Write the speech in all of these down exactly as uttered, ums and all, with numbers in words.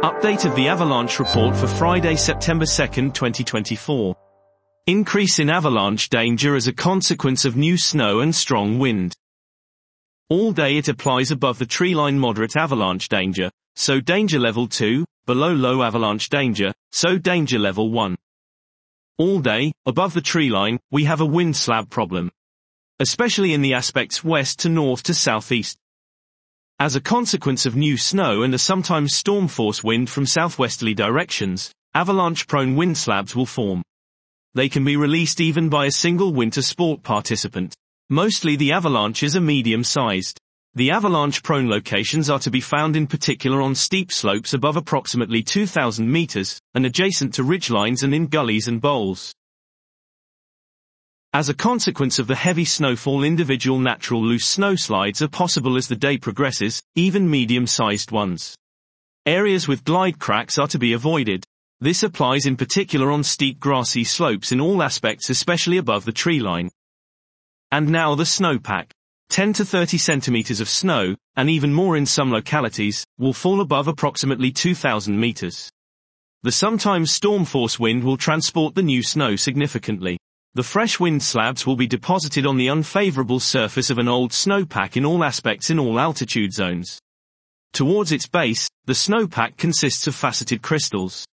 Update of the avalanche report for Friday, September second, twenty twenty-four. Increase in avalanche danger as a consequence of new snow and strong wind. All day it applies above the treeline moderate avalanche danger, so danger level two, below low avalanche danger, so danger level one. All day, above the treeline, we have a wind slab problem, especially in the aspects west to north to southeast. As a consequence of new snow and a sometimes storm force wind from southwesterly directions, avalanche-prone wind slabs will form. They can be released even by a single winter sport participant. Mostly the avalanches are medium-sized. The avalanche-prone locations are to be found in particular on steep slopes above approximately two thousand meters, and adjacent to ridgelines and in gullies and bowls. As a consequence of the heavy snowfall, individual natural loose snowslides are possible as the day progresses, even medium-sized ones. Areas with glide cracks are to be avoided. This applies in particular on steep grassy slopes in all aspects, especially above the treeline. And now the snowpack. ten to thirty centimeters of snow, and even more in some localities, will fall above approximately two thousand meters. The sometimes storm force wind will transport the new snow significantly. The fresh wind slabs will be deposited on the unfavorable surface of an old snowpack in all aspects in all altitude zones. Towards its base, the snowpack consists of faceted crystals.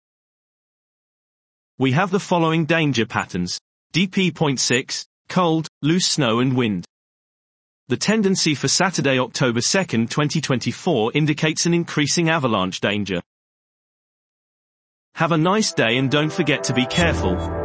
We have the following danger patterns. D P point six, cold, loose snow and wind. The tendency for Saturday, October second, twenty twenty-four indicates an increasing avalanche danger. Have a nice day and don't forget to be careful.